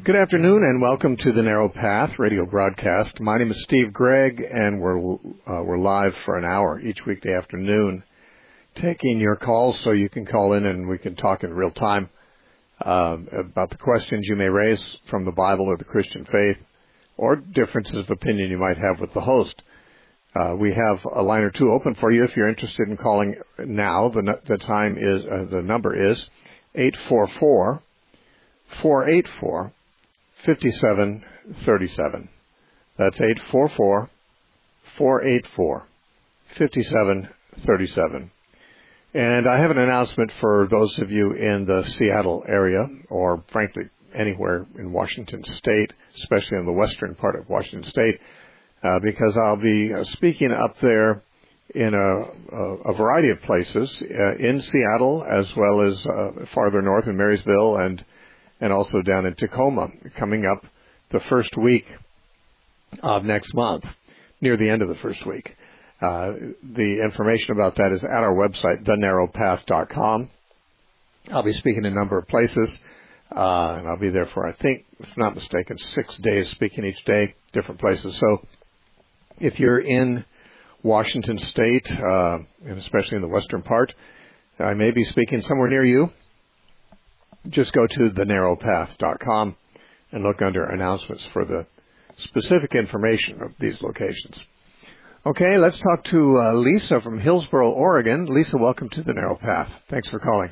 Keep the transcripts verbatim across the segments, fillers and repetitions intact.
Good afternoon and welcome to the Narrow Path radio broadcast. My name is Steve Gregg and we're uh, we're live for an hour each weekday afternoon, taking your calls so you can call in and we can talk in real time uh, about the questions you may raise from the Bible or the Christian faith or differences of opinion you might have with the host. Uh, we have a line or two open for you if you're interested in calling now. The, the time is uh, the number is eight four four, four eight four, five seven three seven. That's eight four four, four eight four, five seven three seven. And I have an announcement for those of you in the Seattle area, or frankly anywhere in Washington State, especially in the western part of Washington State, uh, because I'll be uh, speaking up there in a, a, a variety of places uh, in Seattle, as well as uh, farther north in Marysville and and also down in Tacoma, coming up the first week of next month, near the end of the first week. Uh, the information about that is at our website, the narrow path dot com. I'll be speaking in a number of places, uh, and I'll be there for, I think, if I'm not mistaken, six days speaking each day, different places. So if you're in Washington State, uh, and especially in the western part, I may be speaking somewhere near you. Just go to the narrow path dot com and look under announcements for the specific information of these locations. Okay, let's talk to uh, Lisa from Hillsboro, Oregon. Lisa, welcome to the Narrow Path. Thanks for calling.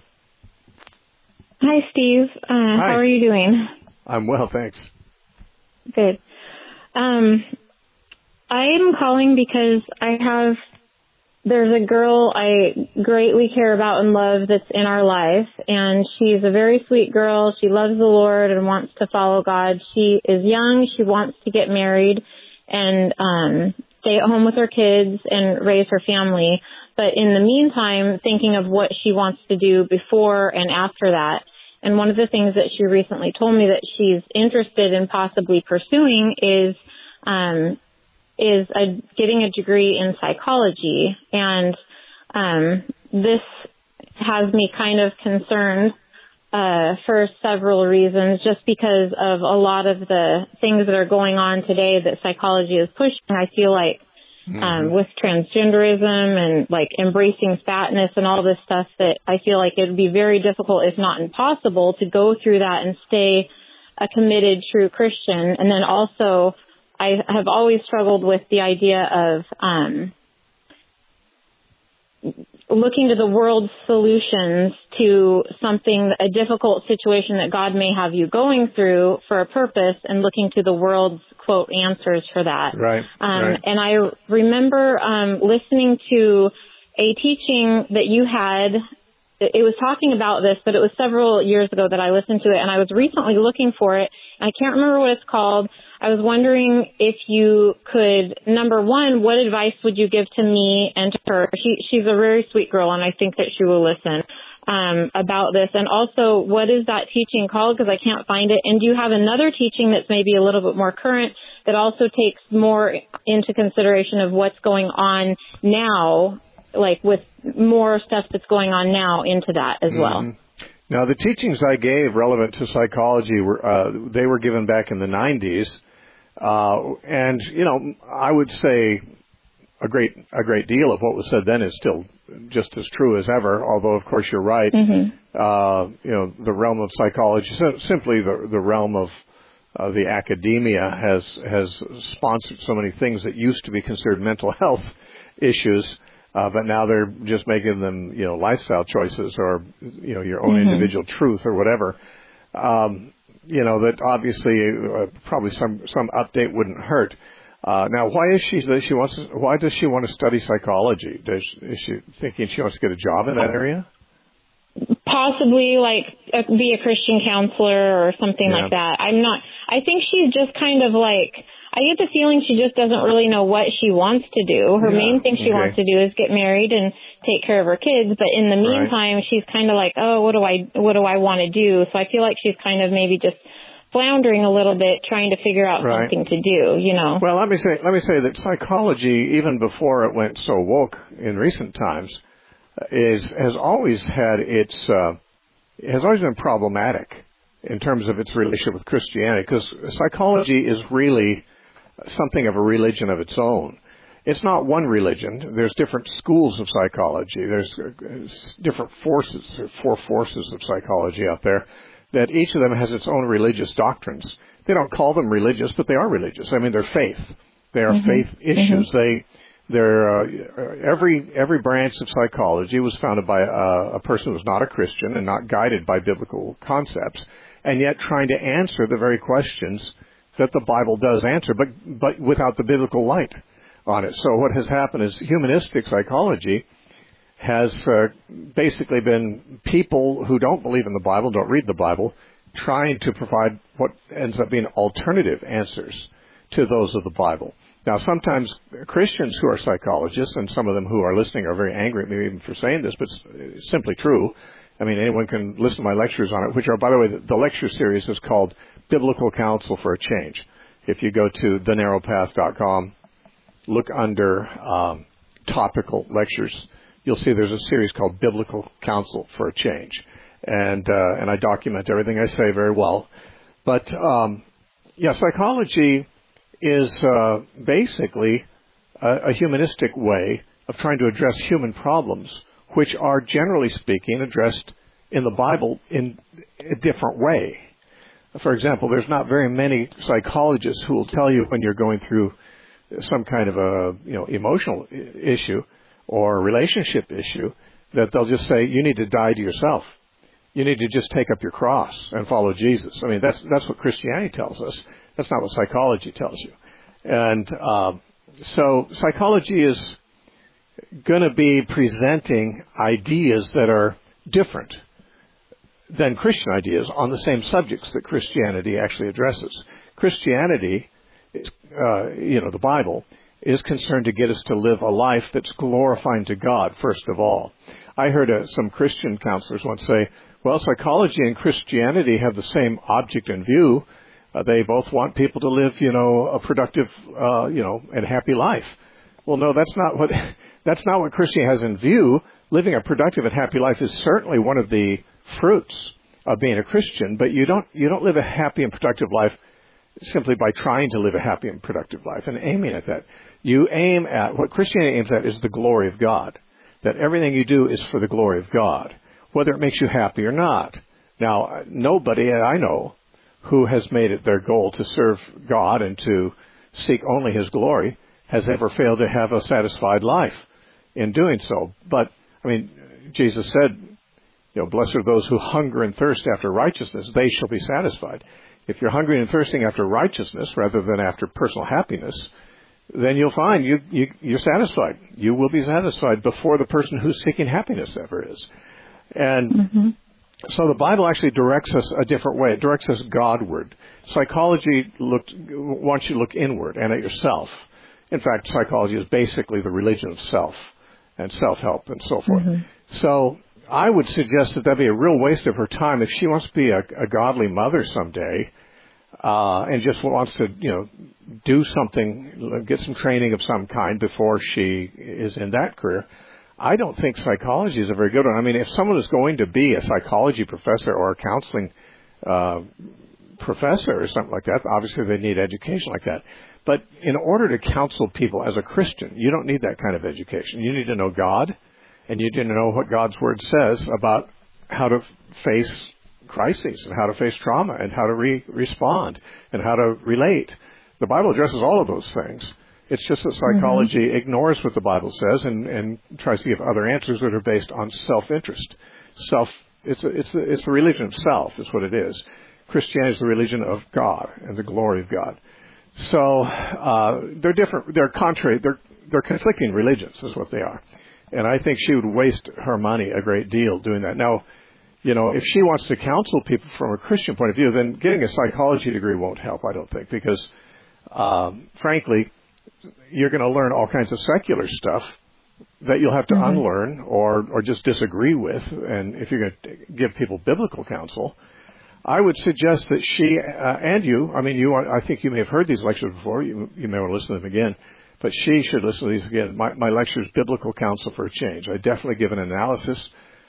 Hi, Steve. Uh, Hi. How are you doing? I'm well, thanks. Good. Um, I'm calling because I have, there's a girl I greatly care about and love that's in our life, and she's a very sweet girl. She loves the Lord and wants to follow God. She is young. She wants to get married and um, stay at home with her kids and raise her family. But in the meantime, thinking of what she wants to do before and after that. And one of the things that she recently told me that she's interested in possibly pursuing is um is a, getting a degree in psychology. And um, this has me kind of concerned uh, for several reasons, just because of a lot of the things that are going on today that psychology is pushing. I feel like mm-hmm. um, with transgenderism and like embracing fatness and all this stuff, that I feel like it would be very difficult, if not impossible, to go through that and stay a committed, true Christian. And then also, I have always struggled with the idea of um, looking to the world's solutions to something, a difficult situation that God may have you going through for a purpose, and looking to the world's, quote, answers for that. Right. Um, right. And I remember um, listening to a teaching that you had. It was talking about this, but it was several years ago that I listened to it, and I was recently looking for it. I can't remember what it's called. I was wondering if you could, number one, what advice would you give to me and to her? She, she's a very sweet girl, and I think that she will listen um, about this. And also, what is that teaching called? Because I can't find it. And do you have another teaching that's maybe a little bit more current that also takes more into consideration of what's going on now, like with more stuff that's going on now into that as well? Mm-hmm. Now, the teachings I gave relevant to psychology were uh, they were given back in the nineties, uh, and you know I would say a great a great deal of what was said then is still just as true as ever. Although, of course, you're right. Mm-hmm. Uh, you know, the realm of psychology, simply the the realm of uh, the academia has has sponsored so many things that used to be considered mental health issues. Uh, but now they're just making them, you know, lifestyle choices or, you know, your own mm-hmm. individual truth or whatever. Um, you know, that obviously uh, probably some, some update wouldn't hurt. Uh, now, why is she, does she wants to, why does she want to study psychology? Does, is she thinking she wants to get a job in that area? Possibly, like, be a Christian counselor or something yeah. like that. I'm not, I think she's just kind of like, I get the feeling she just doesn't really know what she wants to do. Her yeah, main thing she okay. wants to do is get married and take care of her kids. But in the meantime, right. she's kind of like, oh, what do I, what do I want to do? So I feel like she's kind of maybe just floundering a little bit, trying to figure out right. something to do, you know. Well, let me say, let me say that psychology, even before it went so woke in recent times, is has always had its uh, has always been problematic. in terms of its relationship with Christianity, because psychology is really something of a religion of its own. It's not one religion. There's different schools of psychology. There's different forces, four forces of psychology out there, that each of them has its own religious doctrines. They don't call them religious, but they are religious. I mean, they're faith. They are mm-hmm. faith issues. Mm-hmm. They, they're, uh, every, every branch of psychology was founded by a, a person who was not a Christian and not guided by biblical concepts, and yet trying to answer the very questions that the Bible does answer, but, but without the biblical light on it. So what has happened is humanistic psychology has uh, basically been people who don't believe in the Bible, don't read the Bible, trying to provide what ends up being alternative answers to those of the Bible. Now, sometimes Christians who are psychologists, and some of them who are listening are very angry at me even for saying this, but it's simply true. I mean, anyone can listen to my lectures on it, which are, by the way, the, the lecture series is called Biblical Counsel for a Change. If you go to the narrow path dot com, look under um, topical lectures, you'll see there's a series called Biblical Counsel for a Change. And uh, and I document everything I say very well. But, um, yeah, psychology is uh, basically a, a humanistic way of trying to address human problems, which are, generally speaking, addressed in the Bible in a different way. For example, there's not very many psychologists who will tell you when you're going through some kind of a, you know, emotional issue or relationship issue that they'll just say, you need to die to yourself. You need to just take up your cross and follow Jesus. I mean, that's that's what Christianity tells us. That's not what psychology tells you. And um, so psychology is going to be presenting ideas that are different than Christian ideas on the same subjects that Christianity actually addresses. Christianity, uh, you know, the Bible, is concerned to get us to live a life that's glorifying to God, first of all. I heard uh, some Christian counselors once say, well, psychology and Christianity have the same object in view. Uh, they both want people to live, you know, a productive, uh, you know, and happy life. Well, no, that's not what that's not what Christianity has in view. Living a productive and happy life is certainly one of the fruits of being a Christian, but you don't you don't live a happy and productive life simply by trying to live a happy and productive life and aiming at that. You aim at, what Christianity aims at is the glory of God, that everything you do is for the glory of God, whether it makes you happy or not. Now, nobody I know who has made it their goal to serve God and to seek only His glory has ever failed to have a satisfied life in doing so. But, I mean, Jesus said, you know, blessed are those who hunger and thirst after righteousness, they shall be satisfied. If you're hungry and thirsting after righteousness rather than after personal happiness, then you'll find you, you, you're satisfied. You will be satisfied before the person who's seeking happiness ever is. And mm-hmm. so the Bible actually directs us a different way. It directs us Godward. Psychology looked, wants you to look inward and at yourself. In fact, psychology is basically the religion of self and self-help and so forth. Mm-hmm. So I would suggest that that'd be a real waste of her time if she wants to be a, a godly mother someday uh, and just wants to, you know, do something, get some training of some kind before she is in that career. I don't think psychology is a very good one. I mean, if someone is going to be a psychology professor or a counseling uh, professor or something like that, obviously they need education like that. But in order to counsel people as a Christian, you don't need that kind of education. You need to know God, and you need to know what God's Word says about how to face crises and how to face trauma and how to re- respond and how to relate. The Bible addresses all of those things. It's just that psychology mm-hmm. ignores what the Bible says and, and tries to give other answers that are based on self-interest. Self, it's a, it's the, it's the religion of self, is what it is. Christianity is the religion of God and the glory of God. So uh, they're different. They're contrary. They're they're conflicting religions, is what they are. And I think she would waste her money a great deal doing that. Now, you know, if she wants to counsel people from a Christian point of view, then getting a psychology degree won't help, I don't think, because um, frankly, you're going to learn all kinds of secular stuff that you'll have to mm-hmm. unlearn or or just disagree with. And if you're going to give people biblical counsel, I would suggest that she uh, and you, I mean, you, are, I think you may have heard these lectures before. You, you may want to listen to them again. But she should listen to these again. My, my lecture is Biblical Counsel for a Change. I definitely give an analysis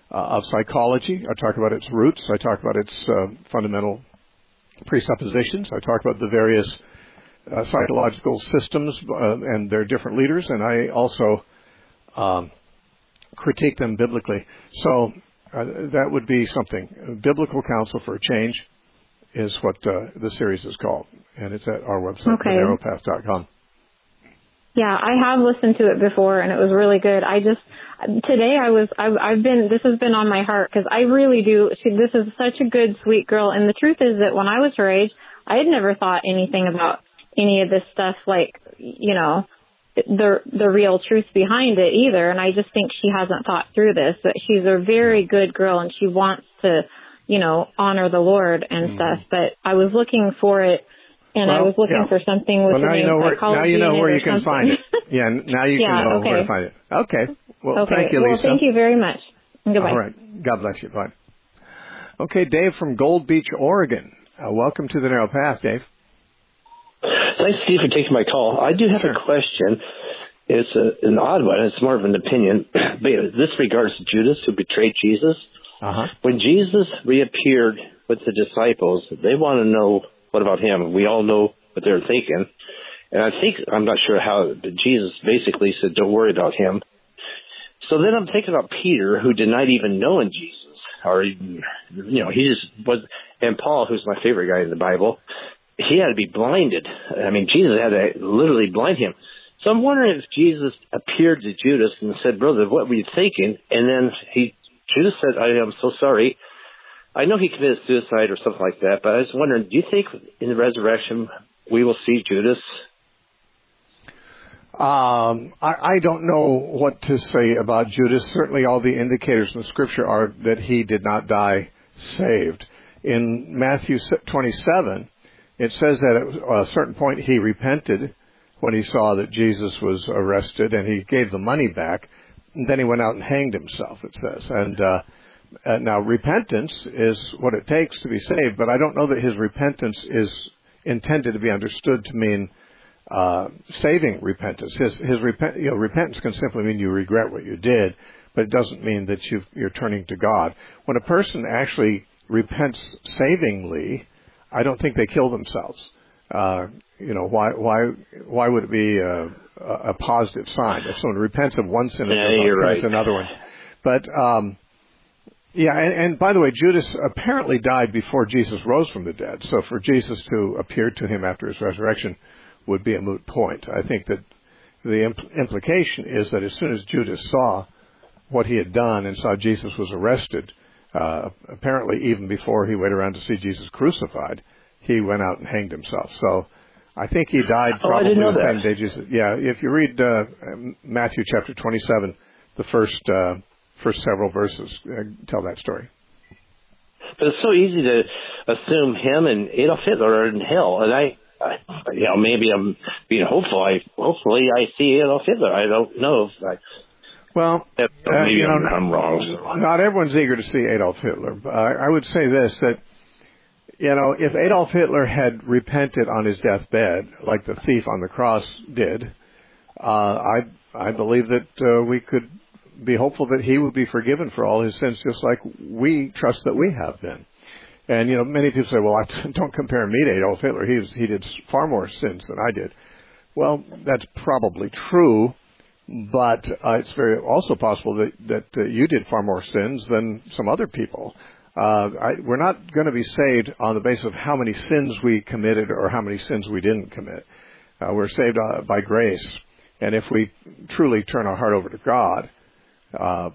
uh, of psychology. I talk about its roots. I talk about its uh, fundamental presuppositions. I talk about the various uh, psychological systems uh, and their different leaders, and I also um, critique them biblically. So uh, that would be something. Biblical Counsel for a Change is what uh, the series is called, and it's at our website, okay. the narrow path dot com. Yeah, I have listened to it before, and it was really good. I just today I was I've, I've been this has been on my heart because I really do. She, this is such a good, sweet girl, and the truth is that when I was her age, I had never thought anything about any of this stuff, like you know, the the real truth behind it either. And I just think she hasn't thought through this. But she's a very good girl, and she wants to, you know, honor the Lord and mm. stuff. But I was looking for it. And well, I was looking yeah. for something with well, now the you name know where, psychology. Now you know where you can something. find it. Yeah, now you yeah, can know okay. where to find it. Okay. Well, okay. thank you, Lisa. Well, thank you very much. Goodbye. All right. God bless you. Bye. Okay, Dave from Gold Beach, Oregon. Uh, welcome to the Narrow Path, Dave. Thanks, Steve, for taking my call. I do have sure. a question. It's a, an odd one. It's more of an opinion. But this regards Judas, who betrayed Jesus. Uh-huh. When Jesus reappeared with the disciples, they want to know, what about him? We all know what they're thinking. And I think, I'm not sure how, but Jesus basically said, don't worry about him. So then I'm thinking about Peter, who denied even knowing Jesus. Or, you know, he just was, and Paul, who's my favorite guy in the Bible, he had to be blinded. I mean, Jesus had to literally blind him. So I'm wondering if Jesus appeared to Judas and said, brother, what were you thinking? And then he, Judas said, I am so sorry. I know he committed suicide or something like that, but I was wondering, do you think in the resurrection we will see Judas? Um, I, I don't know what to say about Judas. Certainly all the indicators in the Scripture are that he did not die saved. In Matthew twenty-seven, it says that at a certain point he repented when he saw that Jesus was arrested, and he gave the money back. And then he went out and hanged himself, it says. And uh, uh, now repentance is what it takes to be saved, but I don't know that his repentance is intended to be understood to mean uh, saving repentance. His, his repent, you know, repentance can simply mean you regret what you did, but it doesn't mean that you've, you're turning to God. When a person actually repents savingly, I don't think they kill themselves. Uh, you know, why, why, why would it be a, a positive sign if someone repents of one sin and yeah, does you're not right. another one? But, um, yeah, and, and by the way, Judas apparently died before Jesus rose from the dead. So for Jesus to appear to him after his resurrection would be a moot point. I think that the impl- implication is that as soon as Judas saw what he had done and saw Jesus was arrested, uh, apparently even before he waited around to see Jesus crucified, he went out and hanged himself. So I think he died oh, probably I didn't know the that. same day Jesus. Yeah, if you read uh, Matthew chapter twenty-seven, the first uh, first several verses uh, tell that story. But it's so easy to assume him and Adolf Hitler are in hell, and I, I you know, maybe I'm being hopeful. I hopefully I see Adolf Hitler. I don't know if I. Well, uh, maybe you know, I'm, I'm wrong. So. Not everyone's eager to see Adolf Hitler. But I, I would say this, that, you know, if Adolf Hitler had repented on his deathbed, like the thief on the cross did, uh, I I believe that uh, we could be hopeful that he would be forgiven for all his sins, just like we trust that we have been. And, you know, many people say, well, I don't compare me to Adolf Hitler. He, was, he did far more sins than I did. Well, that's probably true, but uh, it's very also possible that, that uh, you did far more sins than some other people. Uh, I, we're not going to be saved on the basis of how many sins we committed or how many sins we didn't commit. Uh, we're saved uh, by grace. And if we truly turn our heart over to God, uh,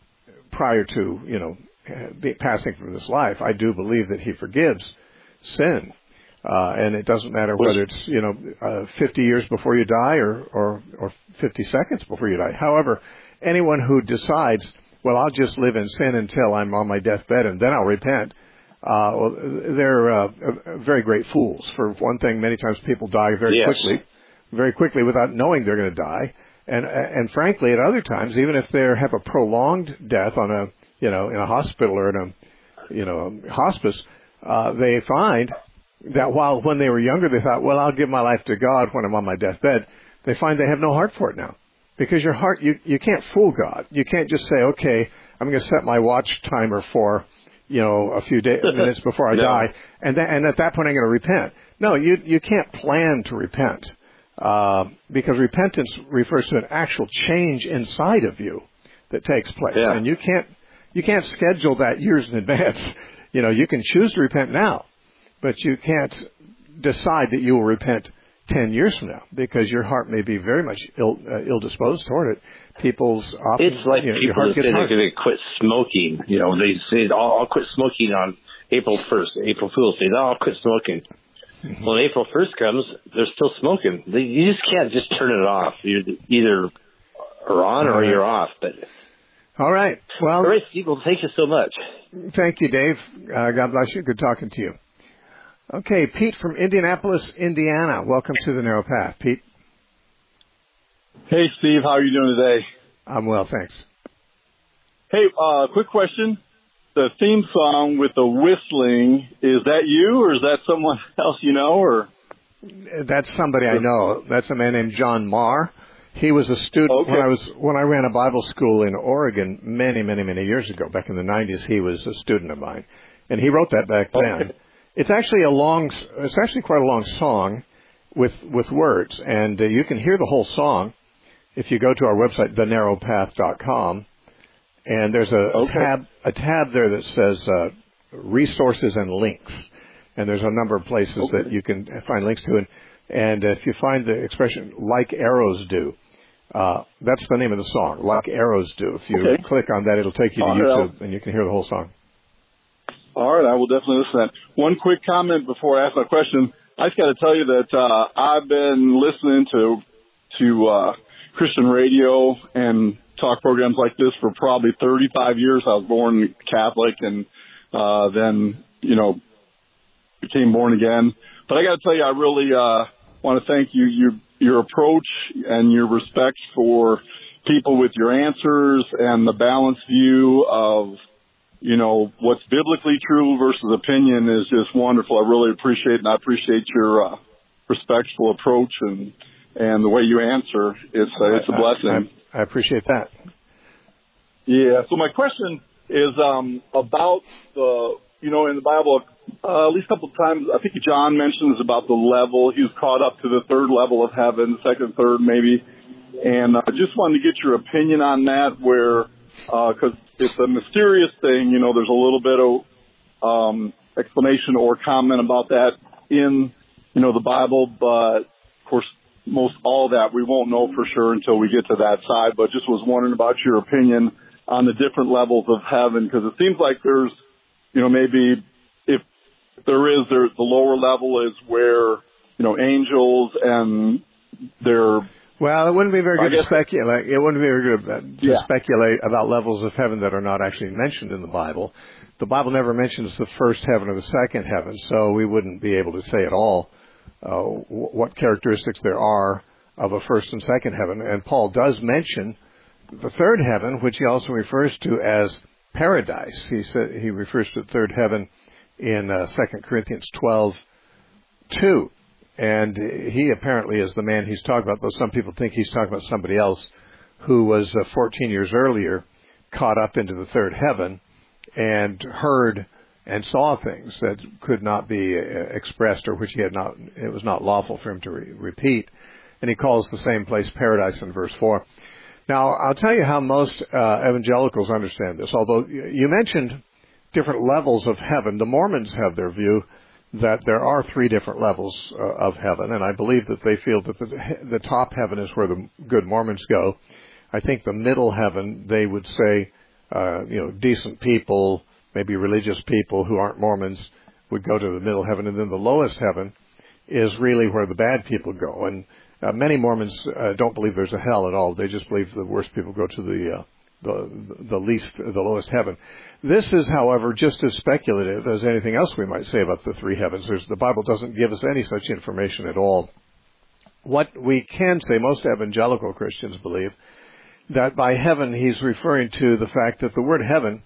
prior to, you know, be passing from this life, I do believe that he forgives sin. Uh, and it doesn't matter whether it's, you know, uh, fifty years before you die or, or, or fifty seconds before you die. However, anyone who decides, well, I'll just live in sin until I'm on my deathbed and then I'll repent, uh, well, they're uh, very great fools. For one thing, many times people die very yes. quickly, very quickly without knowing they're going to die. And, and frankly, at other times, even if they have a prolonged death on a, you know, in a hospital or in a, you know, hospice, uh, they find that while when they were younger they thought, well, I'll give my life to God when I'm on my deathbed, they find they have no heart for it now. Because your heart, you, you can't fool God. You can't just say, okay, I'm going to set my watch timer for, you know, a few day, minutes before I no. die, and then, and at that point I'm going to repent. No, you you can't plan to repent, uh, because repentance refers to an actual change inside of you that takes place, yeah. and you can't you can't schedule that years in advance. You know, you can choose to repent now, but you can't decide that you will repent ten years from now, because your heart may be very much ill uh, ill disposed toward it. People's often, it's like you know, people that say they're going to quit smoking. You know, they say, "I'll, I'll quit smoking on April first." April Fool's Day, "No, I'll quit smoking." Mm-hmm. When April first comes, they're still smoking. They, you just can't just turn it off. You're either are on or right. you're off. But all right, well, all right, Steve. Well, thank you so much. Thank you, Dave. Uh, God bless you. Good talking to you. Okay, Pete from Indianapolis, Indiana. Welcome to the Narrow Path, Pete. Hey, Steve. How are you doing today? I'm well, thanks. Hey, uh, quick question. The theme song with the whistling, is that you or is that someone else you know? Or That's somebody I know. That's a man named John Marr. He was a student okay. when I was when I ran a Bible school in Oregon many, many, many years ago. Back in the nineties, he was a student of mine, and he wrote that back then. Okay. It's actually a long. It's actually quite a long song with with words, and uh, you can hear the whole song if you go to our website, the narrow path dot com. And there's a, okay. a tab a tab there that says uh, resources and links, and there's a number of places okay. that you can find links to. And, and if you find the expression "like arrows do," uh, that's the name of the song, "Like Arrows Do." If you okay. click on that, it'll take you to All YouTube, right. and you can hear the whole song. All right, I will definitely listen to that. One quick comment before I ask my question. I just got to tell you that uh, I've been listening to to uh, Christian radio and talk programs like this for probably thirty-five years. I was born Catholic and uh, then, you know, became born again. But I got to tell you, I really uh, want to thank you, you, your approach and your respect for people with your answers and the balanced view of, you know, what's biblically true versus opinion is just wonderful. I really appreciate it, and I appreciate your uh, respectful approach and and the way you answer. It's uh, it's a blessing. I, I appreciate that. Yeah. So my question is um, about the, you know, in the Bible, uh, at least a couple of times, I think John mentions about the level. He was caught up to the third level of heaven, second, third, maybe. And I uh, just wanted to get your opinion on that, where, because uh, it's a mysterious thing, you know, there's a little bit of um, explanation or comment about that in, you know, the Bible, but of course, most all that we won't know for sure until we get to that side. But just was wondering about your opinion on the different levels of heaven, because it seems like there's, you know, maybe if there is, there the lower level is where, you know, angels and their Well, it wouldn't be very I good guess, to speculate. It wouldn't be very good to yeah. speculate about levels of heaven that are not actually mentioned in the Bible. The Bible never mentions the first heaven or the second heaven, so we wouldn't be able to say at all uh, what characteristics there are of a first and second heaven. And Paul does mention the third heaven, which he also refers to as paradise. He said he refers to the third heaven in uh, Second Corinthians twelve two. And he apparently is the man he's talking about, though some people think he's talking about somebody else who was uh, fourteen years earlier caught up into the third heaven and heard and saw things that could not be uh, expressed, or which he had not, it was not lawful for him to re- repeat. And he calls the same place paradise in verse four. Now, I'll tell you how most uh, evangelicals understand this. Although you mentioned different levels of heaven, the Mormons have their view that there are three different levels uh, of heaven, and I believe that they feel that the, the top heaven is where the good Mormons go. I think the middle heaven, they would say, uh, you know, decent people, maybe religious people who aren't Mormons would go to the middle heaven, and then the lowest heaven is really where the bad people go. And uh, many Mormons uh, don't believe there's a hell at all. They just believe the worst people go to the uh, the the least, the lowest heaven. This is, however, just as speculative as anything else we might say about the three heavens. There's, the Bible doesn't give us any such information at all. What we can say, most evangelical Christians believe, that by heaven he's referring to the fact that the word heaven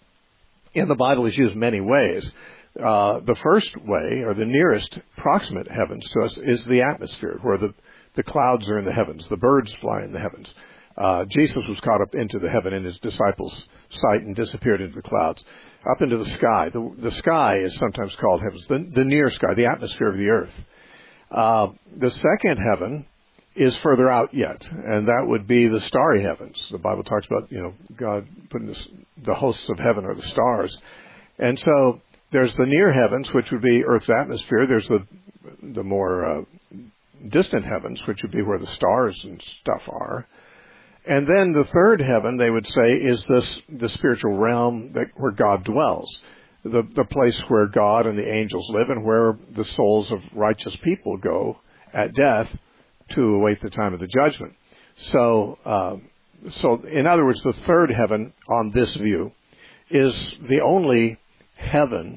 in the Bible is used many ways. Uh, the first way, or the nearest proximate heavens to us, is the atmosphere, where the, the clouds are in the heavens, the birds fly in the heavens. Uh, Jesus was caught up into the heaven in his disciples' sight and disappeared into the clouds. Up into the sky. The, the sky is sometimes called heavens, the, the near sky, the atmosphere of the earth. Uh, the second heaven is further out yet, and that would be the starry heavens. The Bible talks about, you know, God putting this, the hosts of heaven or the stars. And so there's the near heavens, which would be Earth's atmosphere. There's the the more uh, distant heavens, which would be where the stars and stuff are. And then the third heaven, they would say, is this the spiritual realm that, where God dwells, the the place where God and the angels live and where the souls of righteous people go at death to await the time of the judgment. So, uh, so in other words, the third heaven on this view is the only heaven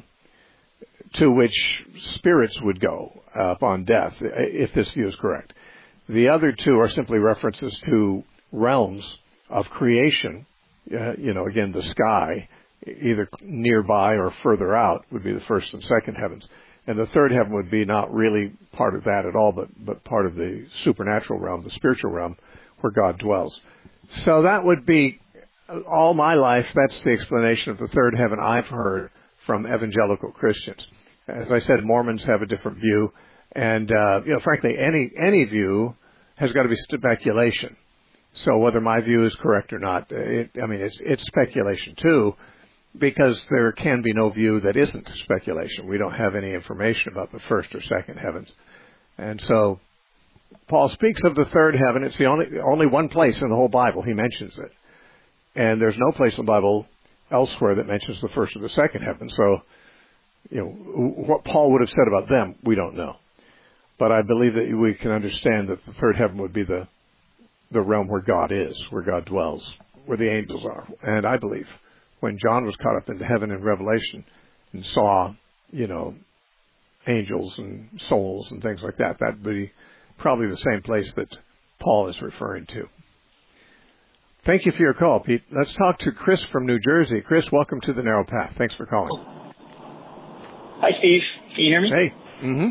to which spirits would go uh, upon death, if this view is correct. The other two are simply references to realms of creation. Uh, you know, again, the sky, either nearby or further out, would be the first and second heavens. And the third heaven would be not really part of that at all, but, but part of the supernatural realm, the spiritual realm, where God dwells. So that would be, all my life, that's the explanation of the third heaven I've heard from evangelical Christians. As I said, Mormons have a different view, and, uh, you know, frankly, any any view has got to be speculation. So whether my view is correct or not, it, I mean, it's, it's speculation too, because there can be no view that isn't speculation. We don't have any information about the first or second heavens. And so Paul speaks of the third heaven. It's the only only one place in the whole Bible he mentions it. And there's no place in the Bible elsewhere that mentions the first or the second heaven. So, you know, what Paul would have said about them, we don't know. But I believe that we can understand that the third heaven would be the the realm where God is, where God dwells, where the angels are. And I believe when John was caught up into heaven in Revelation and saw, you know, angels and souls and things like that, that would be probably the same place that Paul is referring to. Thank you for your call, Pete. Let's talk to Chris from New Jersey. Chris, welcome to the Narrow Path. Thanks for calling. Hi, Steve. Can you hear me? Hey. Mm-hmm.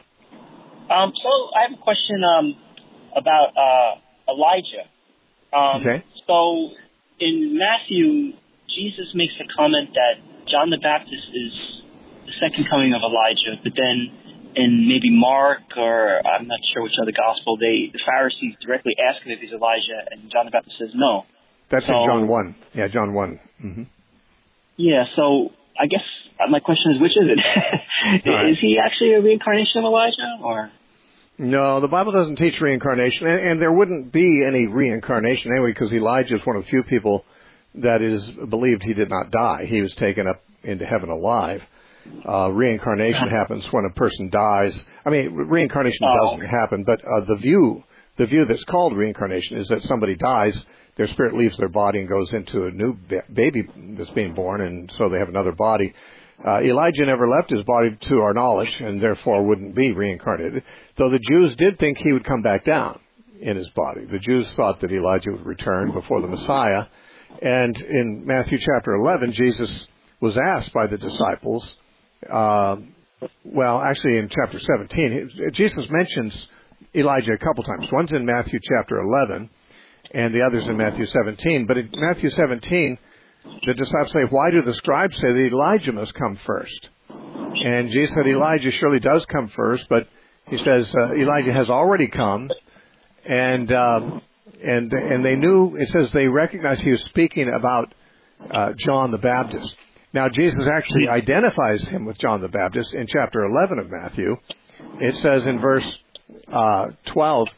Um, so I have a question um, about uh, Elijah. Um, okay. So in Matthew, Jesus makes a comment that John the Baptist is the second coming of Elijah, but then in maybe Mark or I'm not sure which other gospel, they the Pharisees directly ask him if he's Elijah, and John the Baptist says no. That's so, in John one. Yeah, John one. Mm-hmm. Yeah, so I guess my question is, which is it? Right. Is he actually a reincarnation of Elijah, or? No, the Bible doesn't teach reincarnation, and, and there wouldn't be any reincarnation anyway, because Elijah is one of the few people that is believed he did not die. He was taken up into heaven alive. Uh, reincarnation happens when a person dies. I mean, reincarnation oh. doesn't happen, but uh, the view, the view that's called reincarnation is that somebody dies, their spirit leaves their body and goes into a new ba- baby that's being born, and so they have another body. Uh, Elijah never left his body to our knowledge, and therefore wouldn't be reincarnated, though the Jews did think he would come back down in his body. The Jews thought that Elijah would return before the Messiah, and in Matthew chapter eleven, Jesus was asked by the disciples, uh, well, actually in chapter seventeen, Jesus mentions Elijah a couple times. One's in Matthew chapter eleven, and the other's in Matthew seventeen, but in Matthew seventeen, the disciples say, why do the scribes say that Elijah must come first? And Jesus said, Elijah surely does come first, but he says, uh, Elijah has already come. And, um, and, and they knew, it says they recognized he was speaking about, uh, John the Baptist. Now, Jesus actually identifies him with John the Baptist in chapter eleven of Matthew. It says in verse, uh, twelve,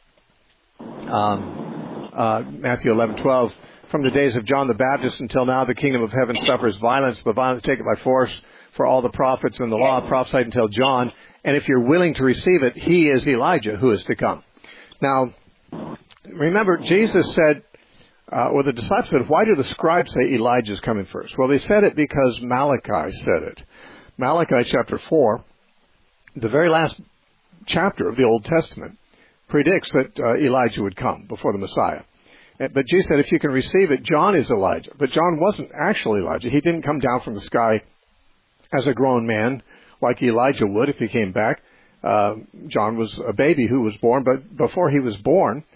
um, uh, Matthew eleven twelve, from the days of John the Baptist until now, the kingdom of heaven suffers violence. The violence taken by force, for all the prophets and the law prophesied until John. And if you're willing to receive it, he is Elijah who is to come. Now, remember, Jesus said, uh, or the disciples said, why do the scribes say Elijah is coming first? Well, they said it because Malachi said it. Malachi chapter four, the very last chapter of the Old Testament, predicts that uh, Elijah would come before the Messiah. But Jesus said, if you can receive it, John is Elijah. But John wasn't actually Elijah. He didn't come down from the sky as a grown man like Elijah would if he came back. Uh, John was a baby who was born, but before he was born,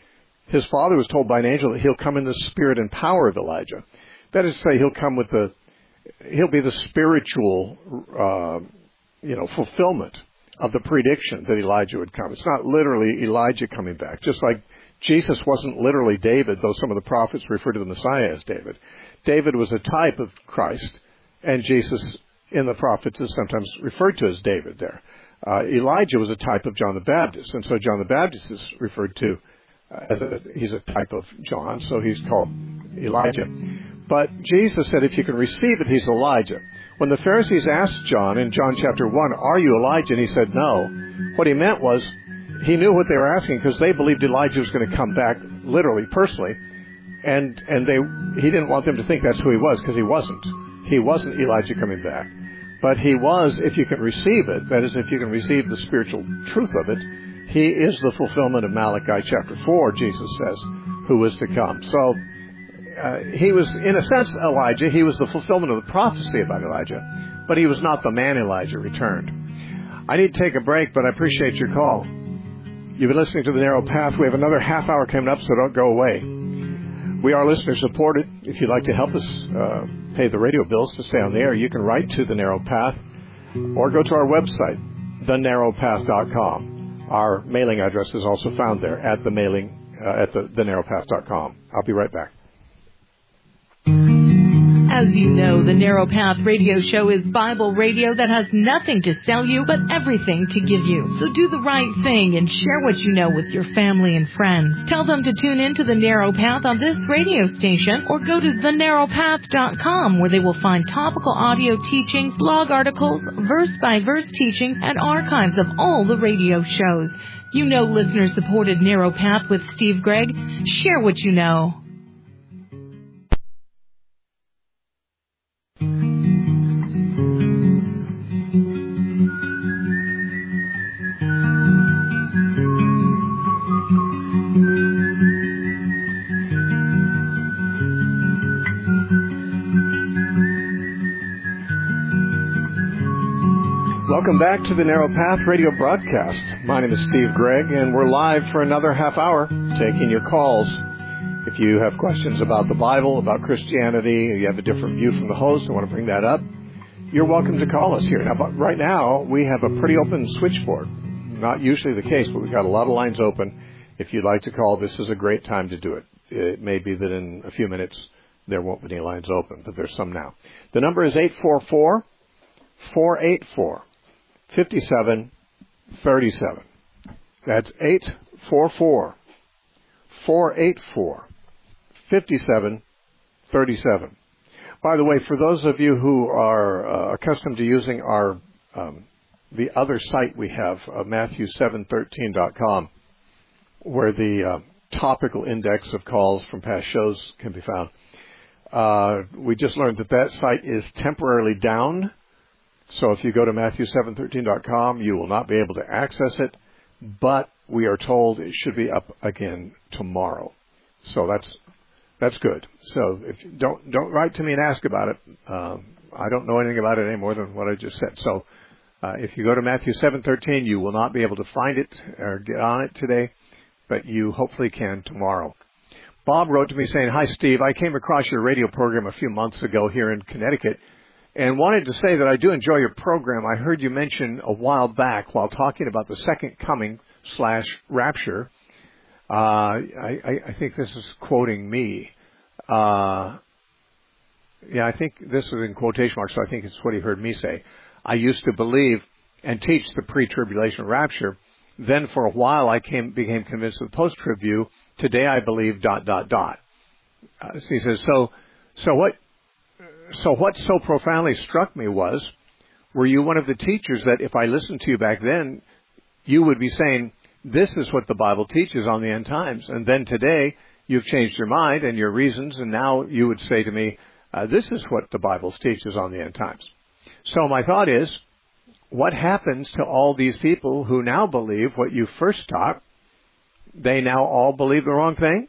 his father was told by an angel that he'll come in the spirit and power of Elijah. That is to say, he'll come with the, he'll be the spiritual, uh, you know, fulfillment of the prediction that Elijah would come. It's not literally Elijah coming back, just like Jesus wasn't literally David, though some of the prophets refer to the Messiah as David. David was a type of Christ, and Jesus in the prophets is sometimes referred to as David there. Uh, Elijah was a type of John the Baptist, and so John the Baptist is referred to uh, as a, he's a type of John, so he's called Elijah. But Jesus said if you can receive it, he's Elijah. When the Pharisees asked John in John chapter one, are you Elijah? And he said no. What he meant was he knew what they were asking because they believed Elijah was going to come back literally, personally, and and they he didn't want them to think that's who he was because he wasn't. He wasn't Elijah coming back. But he was, if you can receive it, that is, if you can receive the spiritual truth of it, he is the fulfillment of Malachi chapter four, Jesus says, who is to come. So uh, he was, in a sense, Elijah. He was the fulfillment of the prophecy about Elijah, but he was not the man Elijah returned. I need to take a break, but I appreciate your call. You've been listening to The Narrow Path. We have another half hour coming up, so don't go away. We are listener supported. If you'd like to help us uh, pay the radio bills to stay on the air, you can write to The Narrow Path or go to our website, the narrow path dot com. Our mailing address is also found there at the mailing uh, at the, the narrow path dot com. I'll be right back. As you know, the Narrow Path radio show is Bible radio that has nothing to sell you but everything to give you. So do the right thing and share what you know with your family and friends. Tell them to tune in to the Narrow Path on this radio station or go to the narrow path dot com where they will find topical audio teachings, blog articles, verse-by-verse teaching, and archives of all the radio shows. You know listener-supported Narrow Path with Steve Gregg. Share what you know. Welcome back to the Narrow Path radio broadcast. My name is Steve Gregg, and we're live for another half hour taking your calls. If you have questions about the Bible, about Christianity, you have a different view from the host and want to bring that up, you're welcome to call us here. Now, but right now, we have a pretty open switchboard. Not usually the case, but we've got a lot of lines open. If you'd like to call, this is a great time to do it. It may be that in a few minutes there won't be any lines open, but there's some now. The number is eight four four, four eight four, five seven three seven. That's eight four four, four eight four, five seven three seven. By the way, for those of you who are uh, accustomed to using our um, the other site we have, uh, Matthew seven thirteen dot com, where the uh, topical index of calls from past shows can be found, uh, we just learned that that site is temporarily down. So if you go to Matthew seven thirteen dot com, you will not be able to access it, but we are told it should be up again tomorrow. So that's that's good. So if you don't don't write to me and ask about it. Um, I don't know anything about it any more than what I just said. So uh, if you go to Matthew seven thirteen, you will not be able to find it or get on it today, but you hopefully can tomorrow. Bob wrote to me saying, "Hi, Steve. I came across your radio program a few months ago here in Connecticut and wanted to say that I do enjoy your program. I heard you mention a while back while talking about the second coming slash rapture. Uh, I, I, I think this is quoting me. Uh, yeah, I think this is in quotation marks, so I think it's what he heard me say. I used to believe and teach the pre-tribulation rapture. Then for a while I came became convinced of the post-trib view. Today I believe dot, dot, dot. Uh, so he says, so, so what, so what so profoundly struck me was, were you one of the teachers that if I listened to you back then, you would be saying, this is what the Bible teaches on the end times. And then today you've changed your mind and your reasons, and now you would say to me, uh, this is what the Bible teaches on the end times. So my thought is, what happens to all these people who now believe what you first taught? They now all believe the wrong thing?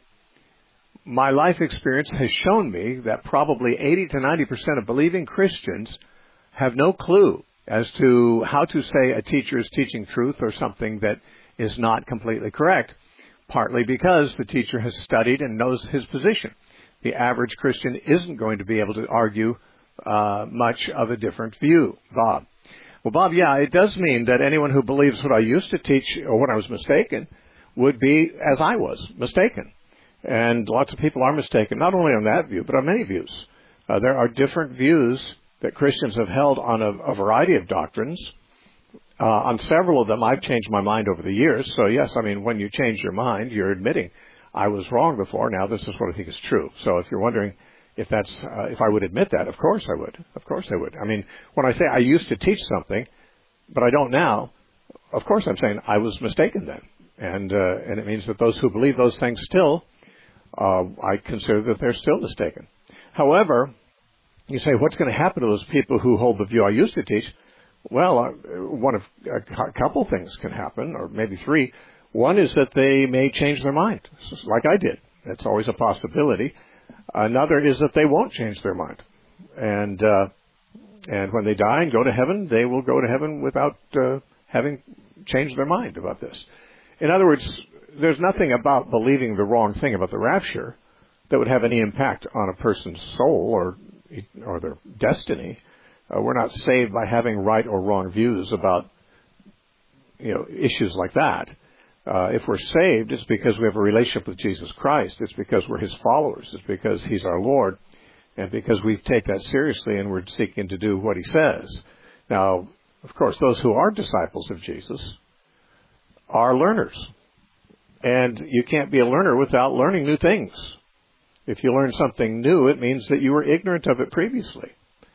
My life experience has shown me that probably eighty to ninety percent of believing Christians have no clue as to how to say a teacher is teaching truth or something that is not completely correct. partly because the teacher has studied and knows his position. The average Christian isn't going to be able to argue uh, much of a different view. Bob. Well, Bob, yeah, it does mean that anyone who believes what I used to teach or when I was mistaken would be as I was, mistaken. And lots of people are mistaken, not only on that view, but on many views. Uh, there are different views that Christians have held on a, a variety of doctrines. Uh, on several of them, I've changed my mind over the years. So, yes, I mean, when you change your mind, you're admitting, I was wrong before, now this is what I think is true. So if you're wondering if that's uh, if I would admit that, of course I would. Of course I would. I mean, when I say I used to teach something, but I don't now, of course I'm saying I was mistaken then. And, uh, and it means that those who believe those things still, uh, I consider that they're still mistaken. However, you say, what's going to happen to those people who hold the view I used to teach? Well, uh, one of a couple things can happen, or maybe three. One is that they may change their mind, like I did. That's always a possibility. Another is that they won't change their mind, and uh, and when they die and go to heaven, they will go to heaven without uh, having changed their mind about this. In other words, there's nothing about believing the wrong thing about the rapture that would have any impact on a person's soul or or their destiny. Uh, we're not saved by having right or wrong views about, you know, issues like that. Uh, if we're saved, it's because we have a relationship with Jesus Christ. It's because we're His followers. It's because He's our Lord, and because we take that seriously and we're seeking to do what He says. Now, of course, those who are disciples of Jesus are learners, and you can't be a learner without learning new things. If you learn something new, it means that you were ignorant of it previously.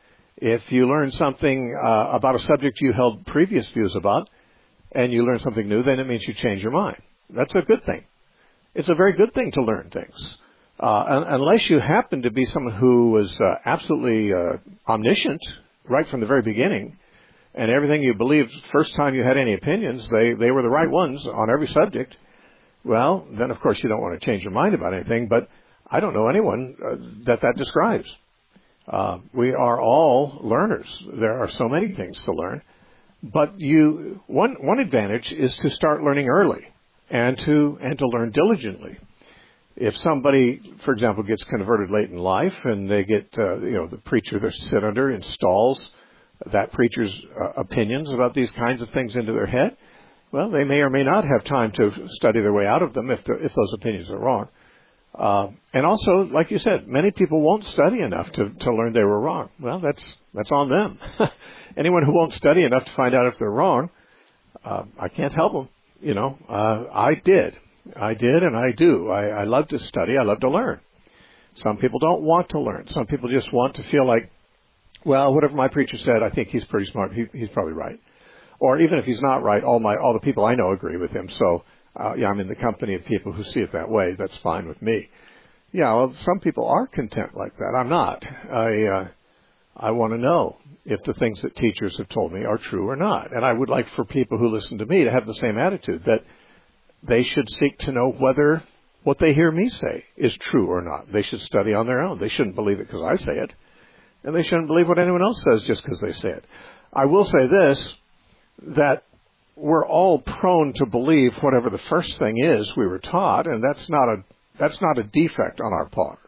If you learn something uh, about a subject you held previous views about, and you learn something new, then it means you change your mind. That's a good thing. It's a very good thing to learn things. Uh, un- unless you happen to be someone who was uh, absolutely uh, omniscient right from the very beginning, and everything you believed first time you had any opinions, they, they were the right ones on every subject, well, then of course you don't want to change your mind about anything, but I don't know anyone uh, that that describes. Uh, we are all learners. There are so many things to learn. But you, one, one advantage is to start learning early and to, and to learn diligently. If somebody, for example, gets converted late in life and they get, uh, you know, the preacher they sit under installs that preacher's uh, opinions about these kinds of things into their head, well, they may or may not have time to study their way out of them if the, if those opinions are wrong. Uh, and also, like you said, many people won't study enough to, to learn they were wrong. Well, that's that's on them. Anyone who won't study enough to find out if they're wrong, uh, I can't help them. You know, uh, I did. I did and I do. I, I love to study. I love to learn. Some people don't want to learn. Some people just want to feel like, well, whatever my preacher said, I think he's pretty smart. He, he's probably right. Or even if he's not right, all my all the people I know agree with him. So, uh, yeah, I'm in the company of people who see it that way. That's fine with me. Yeah, well, some people are content like that. I'm not. I uh, I want to know if the things that teachers have told me are true or not. And I would like for people who listen to me to have the same attitude, that they should seek to know whether what they hear me say is true or not. They should study on their own. They shouldn't believe it because I say it. And they shouldn't believe what anyone else says just because they say it. I will say this, that we're all prone to believe whatever the first thing is we were taught, and that's not a that's not a defect on our part.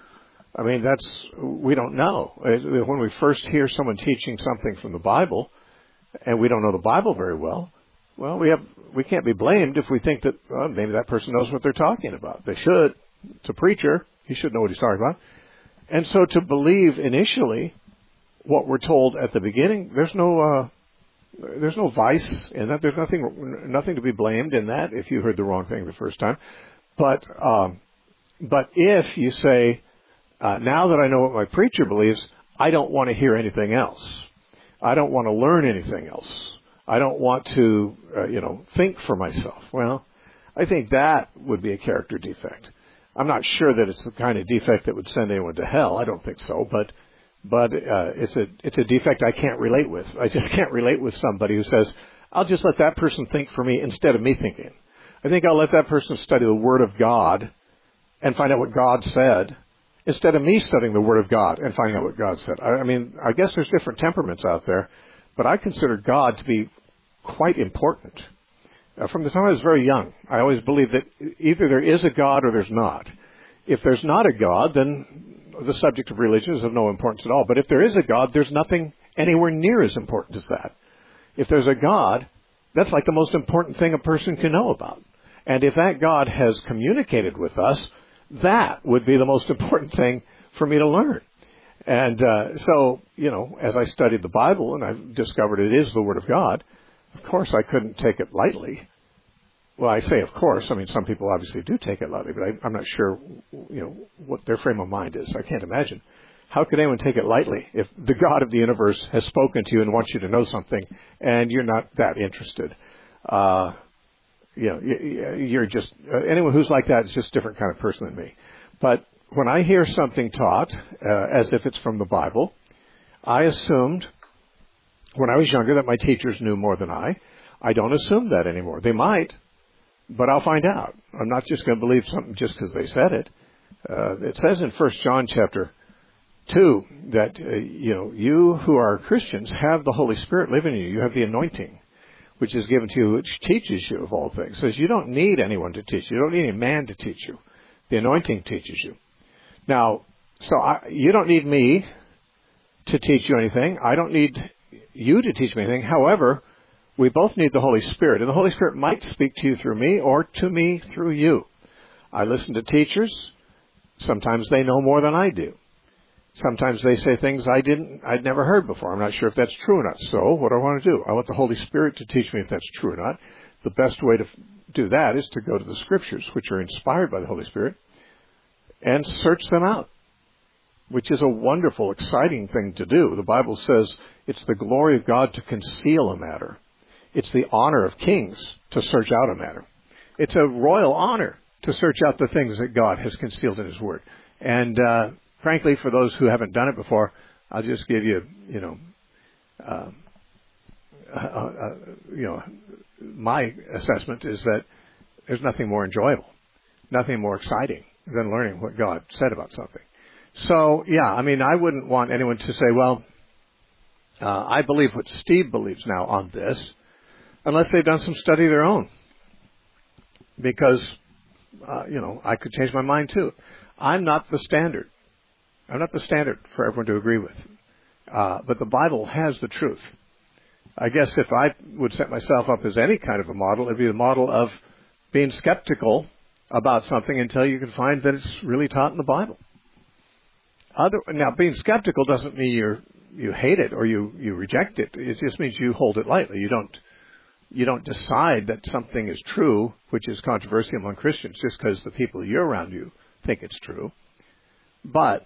I mean, that's, we don't know. When we first hear someone teaching something from the Bible, and we don't know the Bible very well, well, we have we can't be blamed if we think that, well, maybe that person knows what they're talking about. They should. It's a preacher. He should know what he's talking about. And so to believe initially what we're told at the beginning, there's no uh, there's no vice in that. There's nothing nothing to be blamed in that if you heard the wrong thing the first time. But um, but if you say, uh, now that I know what my preacher believes, I don't want to hear anything else. I don't want to learn anything else. I don't want to, uh, you know, think for myself. Well, I think that would be a character defect. I'm not sure that it's the kind of defect that would send anyone to hell. I don't think so, but but uh, it's a it's a defect I can't relate with. I just can't relate with somebody who says, I'll just let that person think for me instead of me thinking. I think I'll let that person study the Word of God and find out what God said instead of me studying the Word of God and finding out what God said. I, I mean, I guess there's different temperaments out there, but I consider God to be quite important. Uh, from the time I was very young, I always believed that either there is a God or there's not. If there's not a God, then the subject of religion is of no importance at all. But if there is a God, there's nothing anywhere near as important as that. If there's a God, that's like the most important thing a person can know about. And if that God has communicated with us, that would be the most important thing for me to learn. And uh, so, you know, as I studied the Bible and I discovered it is the Word of God, of course I couldn't take it lightly. Well, I say of course. I mean, some people obviously do take it lightly, but I, I'm not sure, you know, what their frame of mind is. I can't imagine. How could anyone take it lightly if the God of the universe has spoken to you and wants you to know something and you're not that interested? Uh, you know, you're just, uh, anyone who's like that is just a different kind of person than me. But when I hear something taught uh, as if it's from the Bible, I assumed when I was younger that my teachers knew more than I. I don't assume that anymore. They might, but I'll find out. I'm not just going to believe something just because they said it. Uh, it says in First John chapter two that, uh, you know, you who are Christians have the Holy Spirit living in you. You have the anointing, which is given to you, which teaches you of all things. It says you don't need anyone to teach you. You don't need any man to teach you. The anointing teaches you. Now, so I, you don't need me to teach you anything. I don't need you to teach me anything. However, we both need the Holy Spirit. And the Holy Spirit might speak to you through me or to me through you. I listen to teachers. Sometimes they know more than I do. Sometimes they say things I didn't, I'd never heard before. I'm not sure if that's true or not. So what do I want to do? I want the Holy Spirit to teach me if that's true or not. The best way to do that is to go to the Scriptures, which are inspired by the Holy Spirit, and search them out, which is a wonderful, exciting thing to do. The Bible says it's the glory of God to conceal a matter. It's the honor of kings to search out a matter. It's a royal honor to search out the things that God has concealed in His Word. And uh, frankly, for those who haven't done it before, I'll just give you, you know, uh, uh, uh, you know, my assessment is that there's nothing more enjoyable, nothing more exciting than learning what God said about something. So, yeah, I mean, I wouldn't want anyone to say, well, uh, I believe what Steve believes now on this, unless they've done some study of their own. Because, uh, you know, I could change my mind too. I'm not the standard. I'm not the standard for everyone to agree with. Uh, but the Bible has the truth. I guess if I would set myself up as any kind of a model, it'd be the model of being skeptical about something until you can find that it's really taught in the Bible. Other, now, being skeptical doesn't mean you're, you hate it or you, you reject it. It just means you hold it lightly. You don't you don't decide that something is true, which is controversial among Christians, just because the people you're around you think it's true. But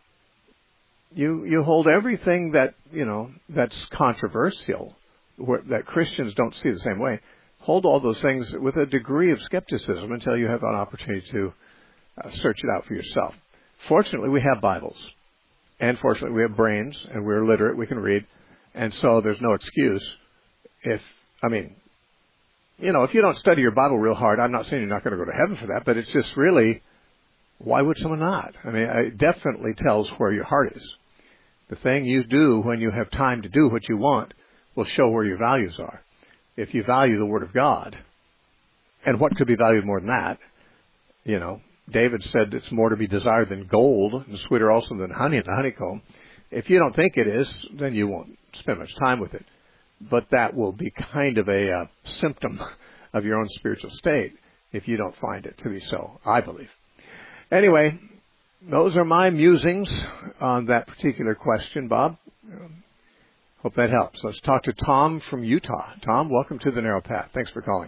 you you hold everything that, you know, that's controversial, where, that Christians don't see the same way. Hold all those things with a degree of skepticism until you have an opportunity to uh, search it out for yourself. Fortunately, we have Bibles. And fortunately, we have brains, and we're literate, we can read. And so there's no excuse if, I mean, you know, if you don't study your Bible real hard, I'm not saying you're not going to go to heaven for that, but it's just really, why would someone not? I mean, it definitely tells where your heart is. The thing you do when you have time to do what you want will show where your values are. If you value the Word of God, and what could be valued more than that, you know, David said it's more to be desired than gold, and sweeter also than honey in the honeycomb. If you don't think it is, then you won't spend much time with it. But that will be kind of a uh, symptom of your own spiritual state if you don't find it to be so, I believe. Anyway, those are my musings on that particular question, Bob. Um, hope that helps. Let's talk to Tom from Utah. Tom, welcome to the Narrow Path. Thanks for calling.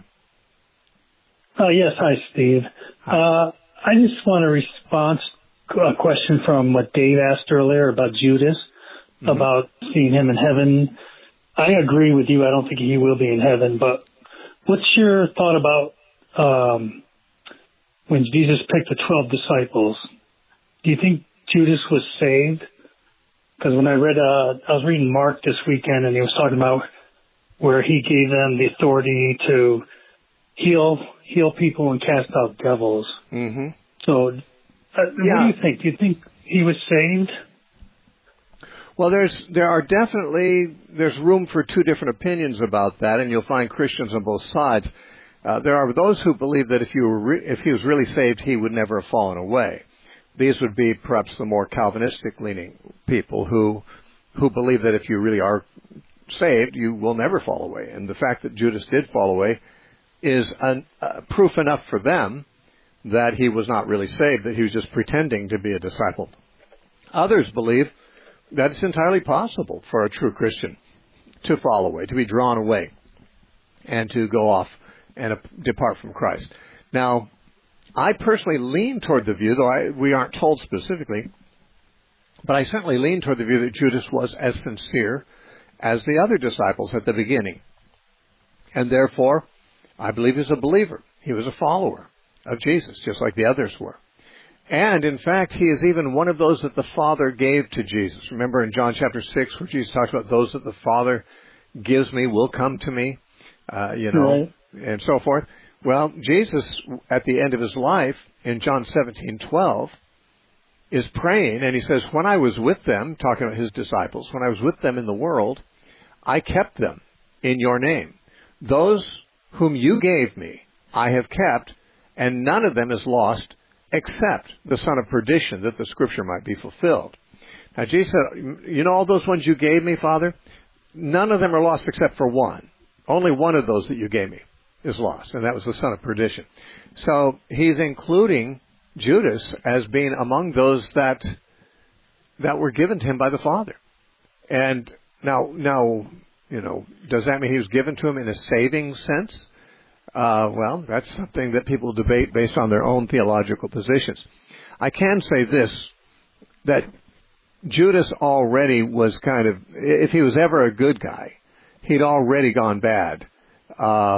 Uh, yes, hi, Steve. Hi. Uh, I just want a response, a question from what Dave asked earlier about Judas, mm-hmm. about seeing him in heaven. I agree with you. I don't think he will be in heaven, but what's your thought about um, when Jesus picked the twelve disciples? Do you think Judas was saved? Because when I read, uh, I was reading Mark this weekend, and he was talking about where he gave them the authority to heal heal people and cast out devils. Mm-hmm. So, uh, yeah. What do you think? Do you think he was saved? Well, there's there are definitely there's room for two different opinions about that, and you'll find Christians on both sides. Uh, there are those who believe that if you were re- if he was really saved, he would never have fallen away. These would be perhaps the more Calvinistic-leaning people who who believe that if you really are saved, you will never fall away. And the fact that Judas did fall away is an, uh, proof enough for them that he was not really saved, that he was just pretending to be a disciple. Others believe that it's entirely possible for a true Christian to fall away, to be drawn away, and to go off and uh, depart from Christ. Now, I personally lean toward the view, though I, we aren't told specifically, but I certainly lean toward the view that Judas was as sincere as the other disciples at the beginning. And therefore, I believe he's a believer. He was a follower of Jesus, just like the others were. And, in fact, he is even one of those that the Father gave to Jesus. Remember in John chapter six, where Jesus talks about those that the Father gives me will come to me, uh, you know, right. and so forth. Well, Jesus, at the end of his life, in John seventeen twelve, is praying, and he says, when I was with them, talking about his disciples, when I was with them in the world, I kept them in your name. Those whom you gave me, I have kept, and none of them is lost except the son of perdition, that the scripture might be fulfilled. Now, Jesus said, you know all those ones you gave me, Father? None of them are lost except for one. Only one of those that you gave me is lost, and that was the son of perdition. So he's including Judas as being among those that that were given to him by the Father. And now, now, you know, does that mean he was given to him in a saving sense? Uh, well, that's something that people debate based on their own theological positions. I can say this, that Judas already was kind of, if he was ever a good guy, he'd already gone bad. Uh,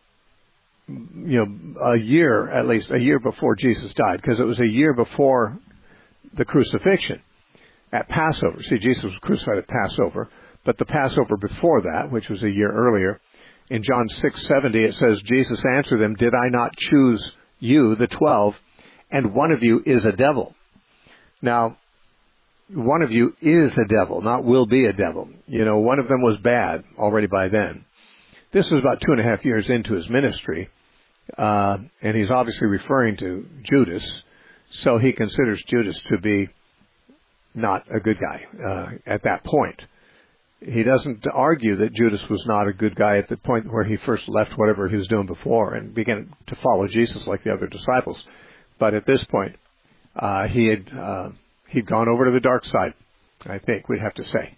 you know, a year, at least a year before Jesus died, because it was a year before the crucifixion at Passover. See, Jesus was crucified at Passover, but the Passover before that, which was a year earlier, in John six seventy, it says, Jesus answered them, did I not choose you, the twelve, and one of you is a devil? Now, one of you is a devil, not will be a devil. You know, one of them was bad already by then. This was about two and a half years into his ministry, uh, and he's obviously referring to Judas, so he considers Judas to be not a good guy uh, at that point. He doesn't argue that Judas was not a good guy at the point where he first left whatever he was doing before and began to follow Jesus like the other disciples. But at this point, uh, he had uh, he'd gone over to the dark side, I think we'd have to say.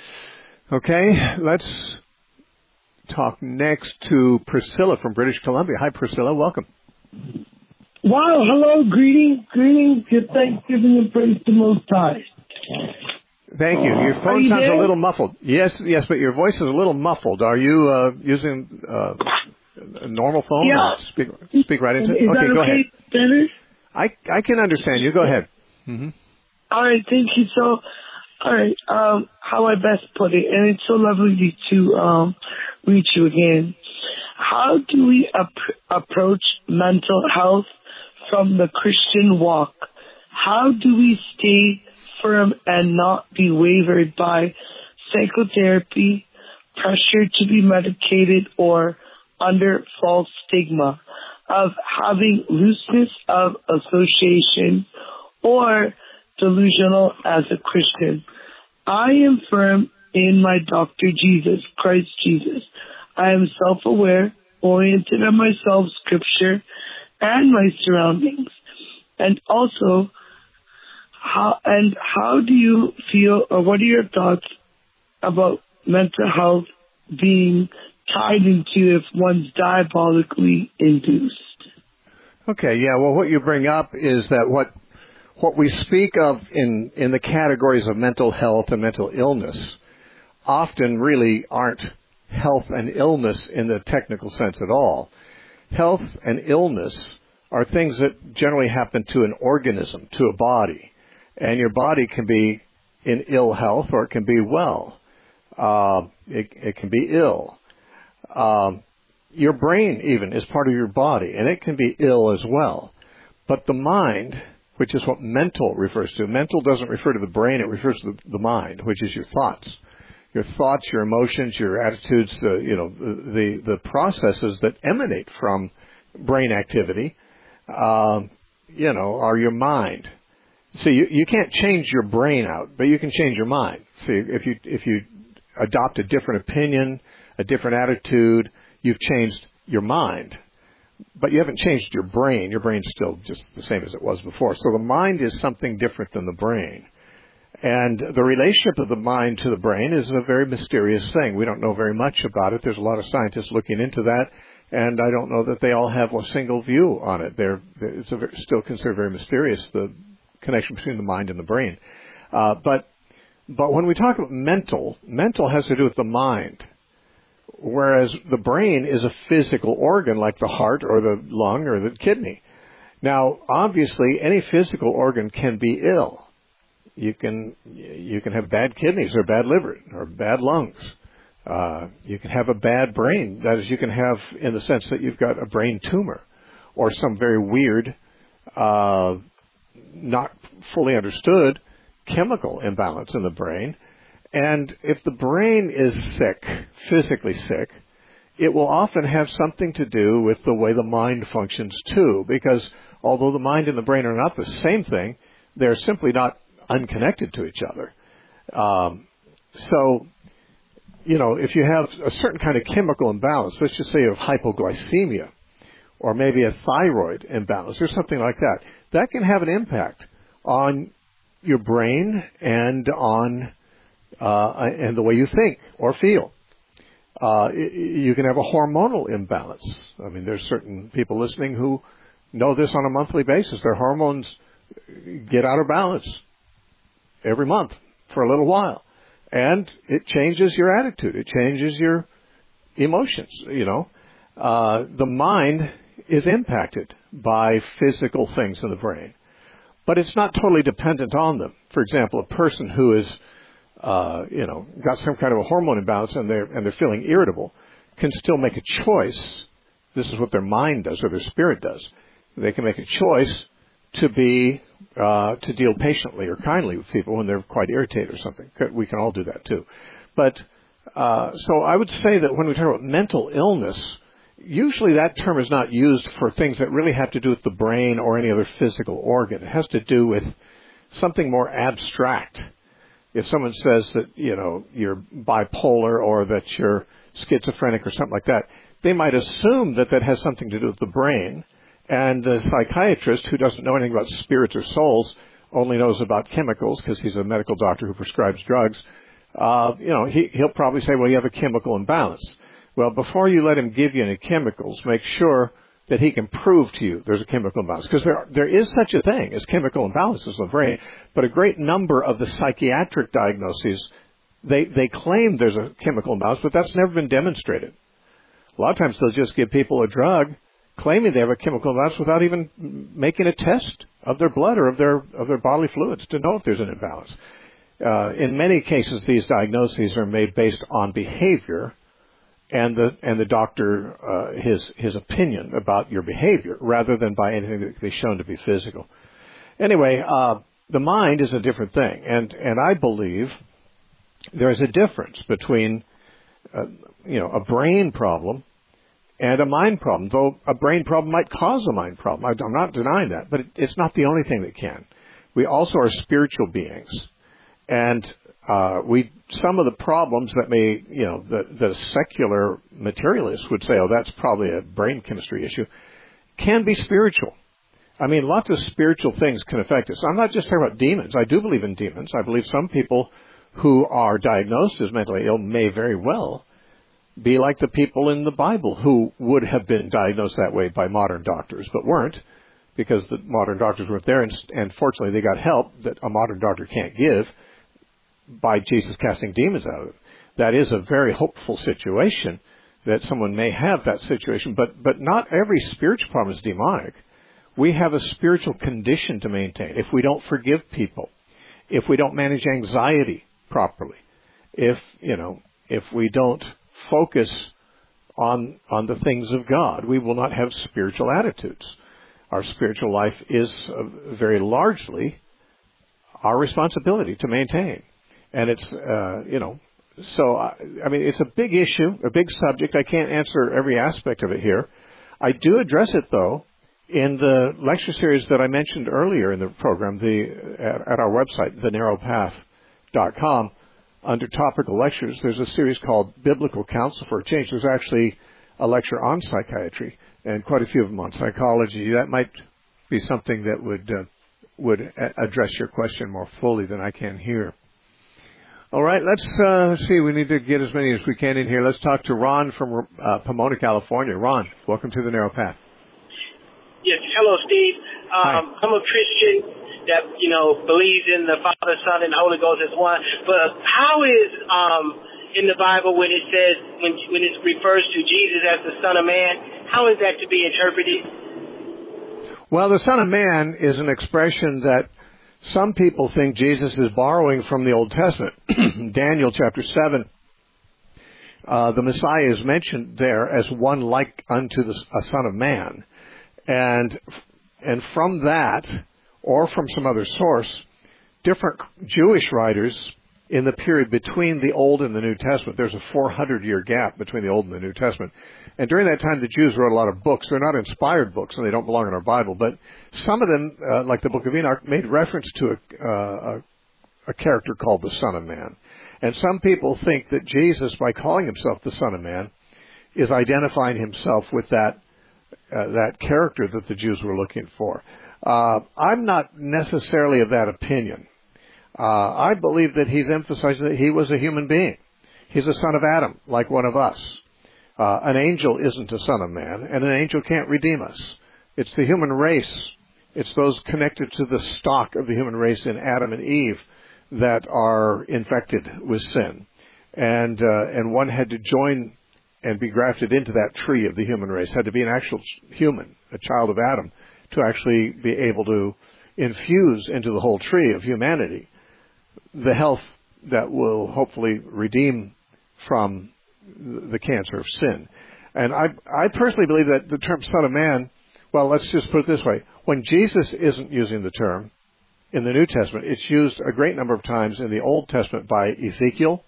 Okay, let's talk next to Priscilla from British Columbia. Hi, Priscilla. Welcome. Wow. Hello. Greetings. Greetings. Good Thanksgiving and praise the Most High. Thank you. Your phone you sounds there? a little muffled. Yes, yes, but your voice is a little muffled. Are you uh, using uh, a normal phone? Yeah. Speak, speak right into it. Is Okay, that go okay, ahead. Better? I I can understand you. Go ahead. Mm-hmm. All right. Thank you. So, all right. Um, how I best put it, and it's so lovely to um, reach you again. How do we ap- approach mental health from the Christian walk? How do we stay firm and not be wavered by psychotherapy, pressure to be medicated, or under false stigma of having looseness of association or delusional as a Christian? I am firm in my Doctor Jesus, Christ Jesus. I am self-aware, oriented on myself, Scripture, and my surroundings. And also, how and how do you feel, or what are your thoughts about mental health being tied into if one's diabolically induced? Okay, yeah, well, what you bring up is that what what we speak of in, in the categories of mental health and mental illness often really aren't health and illness in the technical sense at all. Health and illness are things that generally happen to an organism, to a body. And your body can be in ill health or it can be well. Uh, it, it can be ill. Um, your brain even is part of your body, and it can be ill as well. But the mind, which is what mental refers to, mental doesn't refer to the brain, it refers to the, the mind, which is your thoughts. your thoughts, your emotions, your attitudes, the, you know, the, the processes that emanate from brain activity, uh, you know, are your mind. See, you, you can't change your brain out, but you can change your mind. See, if you, if you adopt a different opinion, a different attitude, you've changed your mind. But you haven't changed your brain. Your brain's still just the same as it was before. So the mind is something different than the brain. And the relationship of the mind to the brain is a very mysterious thing. We don't know very much about it. There's a lot of scientists looking into that, and I don't know that they all have a single view on it. They're, it's a very, still considered very mysterious, the connection between the mind and the brain. Uh, but but when we talk about mental, mental has to do with the mind, whereas the brain is a physical organ like the heart or the lung or the kidney. Now, obviously, any physical organ can be ill. You can you can have bad kidneys or bad liver or bad lungs. Uh, you can have a bad brain. That is, you can have in the sense that you've got a brain tumor or some very weird, uh, not fully understood chemical imbalance in the brain. And if the brain is sick, physically sick, it will often have something to do with the way the mind functions too, because although the mind and the brain are not the same thing, they're simply not unconnected to each other. Um, so, you know, if you have a certain kind of chemical imbalance, let's just say you have hypoglycemia, or maybe a thyroid imbalance, or something like that, that can have an impact on your brain and on uh, and the way you think or feel. Uh, you can have a hormonal imbalance. I mean, there's certain people listening who know this on a monthly basis. Their hormones get out of balance every month for a little while. And it changes your attitude. It changes your emotions, you know. Uh, the mind is impacted by physical things in the brain. But it's not totally dependent on them. For example, a person who is, uh, you know, got some kind of a hormone imbalance and they're, and they're feeling irritable can still make a choice. This is what their mind does or their spirit does. They can make a choice to be, uh, to deal patiently or kindly with people when they're quite irritated or something. We can all do that too. But, uh, so I would say that when we talk about mental illness, usually that term is not used for things that really have to do with the brain or any other physical organ. It has to do with something more abstract. If someone says that, you know, you're bipolar or that you're schizophrenic or something like that, they might assume that that has something to do with the brain. And the psychiatrist, who doesn't know anything about spirits or souls, only knows about chemicals because he's a medical doctor who prescribes drugs, uh, you know, he, he'll probably say, well, you have a chemical imbalance. Well, before you let him give you any chemicals, make sure that he can prove to you there's a chemical imbalance. Because there, there is such a thing as chemical imbalances in the brain, but a great number of the psychiatric diagnoses, they, they claim there's a chemical imbalance, but that's never been demonstrated. A lot of times they'll just give people a drug claiming they have a chemical imbalance without even making a test of their blood or of their, of their bodily fluids to know if there's an imbalance. Uh, in many cases, these diagnoses are made based on behavior and the and the doctor uh, his his opinion about your behavior rather than by anything that can be shown to be physical. Anyway, uh, the mind is a different thing, and and I believe there is a difference between uh, you know a brain problem and a mind problem. Though a brain problem might cause a mind problem, I, I'm not denying that, but it, it's not the only thing that can. We also are spiritual beings, and Uh, we some of the problems that may, you know, the, the secular materialists would say, oh, that's probably a brain chemistry issue, can be spiritual. I mean, lots of spiritual things can affect us. I'm not just talking about demons. I do believe in demons. I believe some people who are diagnosed as mentally ill may very well be like the people in the Bible who would have been diagnosed that way by modern doctors, but weren't, because the modern doctors weren't there, and, and fortunately they got help that a modern doctor can't give by Jesus casting demons out of it. That is a very hopeful situation, that someone may have that situation, but, but not every spiritual problem is demonic. We have a spiritual condition to maintain. If we don't forgive people, if we don't manage anxiety properly, if, you know, if we don't focus on, on the things of God, we will not have spiritual attitudes. Our spiritual life is uh, very largely our responsibility to maintain. And it's, uh, you know, so, I mean, it's a big issue, a big subject. I can't answer every aspect of it here. I do address it, though, in the lecture series that I mentioned earlier in the program, the at, at our website, the narrow path dot com. Under topical lectures, there's a series called Biblical Counsel for a Change. There's actually a lecture on psychiatry and quite a few of them on psychology. That might be something that would uh, would a- address your question more fully than I can here. All right, let's uh, see. We need to get as many as we can in here. Let's talk to Ron from uh, Pomona, California. Ron, welcome to the Narrow Path. Yes, hello, Steve. Um, I'm a Christian that, you know, believes in the Father, Son, and Holy Ghost as one. But how is, um, in the Bible, when it says, when when it refers to Jesus as the Son of Man, how is that to be interpreted? Well, the Son of Man is an expression that some people think Jesus is borrowing from the Old Testament. Daniel chapter seven, uh, the Messiah is mentioned there as one like unto the a Son of Man. And and from that, or from some other source, different Jewish writers in the period between the Old and the New Testament, there's a four hundred year gap between the Old and the New Testament. And during that time, the Jews wrote a lot of books. They're not inspired books, and they don't belong in our Bible. But some of them, uh, like the Book of Enoch, made reference to a, uh, a, a character called the Son of Man. And some people think that Jesus, by calling himself the Son of Man, is identifying himself with that uh, that character that the Jews were looking for. Uh, I'm not necessarily of that opinion. Uh, I believe that he's emphasizing that he was a human being. He's a son of Adam, like one of us. Uh, an angel isn't a son of man, and an angel can't redeem us. It's the human race. It's those connected to the stock of the human race in Adam and Eve that are infected with sin. And uh, and one had to join and be grafted into that tree of the human race, had to be an actual human, a child of Adam, to actually be able to infuse into the whole tree of humanity the health that will hopefully redeem from the cancer of sin. And I, I personally believe that the term Son of Man, well, let's just put it this way. When Jesus isn't using the term in the New Testament, it's used a great number of times in the Old Testament by Ezekiel,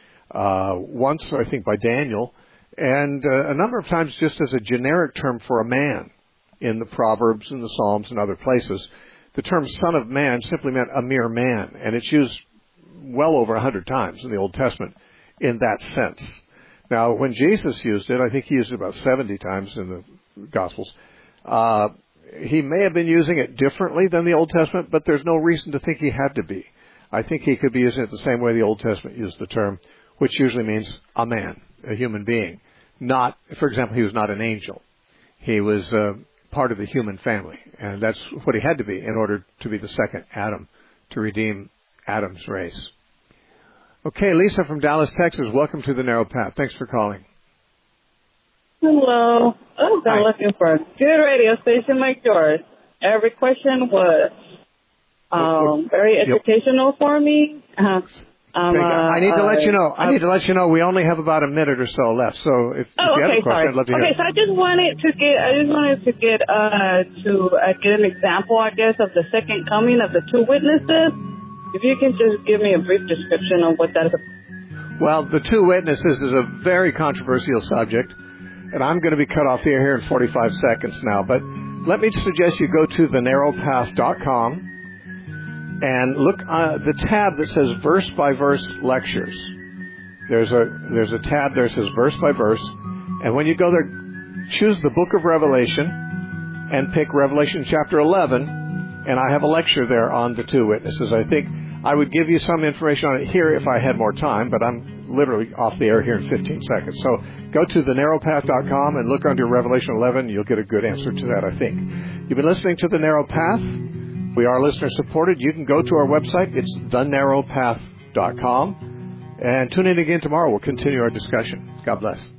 uh, once I think by Daniel, and uh, a number of times just as a generic term for a man in the Proverbs and the Psalms and other places. The term Son of Man simply meant a mere man, and it's used well over a hundred times in the Old Testament in that sense. Now, when Jesus used it, I think he used it about seventy times in the Gospels. Uh, he may have been using it differently than the Old Testament, but there's no reason to think he had to be. I think he could be using it the same way the Old Testament used the term, which usually means a man, a human being. Not, for example, he was not an angel. He was uh, part of the human family, and that's what he had to be in order to be the second Adam, to redeem Adam's race. Okay, Lisa from Dallas, Texas, welcome to the Narrow Path. Thanks for calling. Hello. I've been Hi. looking for a good radio station like yours. Every question was um, very educational yep. for me. Uh, um, okay, I need to uh, let you know. I uh, need to let you know we only have about a minute or so left. So if, oh, if you okay, have a question, sorry. I'd love to hear okay, it. so I just wanted to get, I just wanted to get, uh, to uh, get an example, I guess, of the second coming of the two witnesses. If you can just give me a brief description of what that is. Well, the two witnesses is a very controversial subject, and I'm going to be cut off here here in forty-five seconds now. But let me suggest you go to the narrow path dot com and look at the tab that says verse by verse lectures. There's a there's a tab there that says verse by verse, and when you go there, choose the book of Revelation and pick Revelation chapter eleven, and I have a lecture there on the two witnesses. I think I would give you some information on it here if I had more time, but I'm literally off the air here in fifteen seconds. So go to the narrow path dot com and look under Revelation eleven. You'll get a good answer to that, I think. You've been listening to The Narrow Path. We are listener supported. You can go to our website. It's the narrow path dot com. And tune in again tomorrow. We'll continue our discussion. God bless.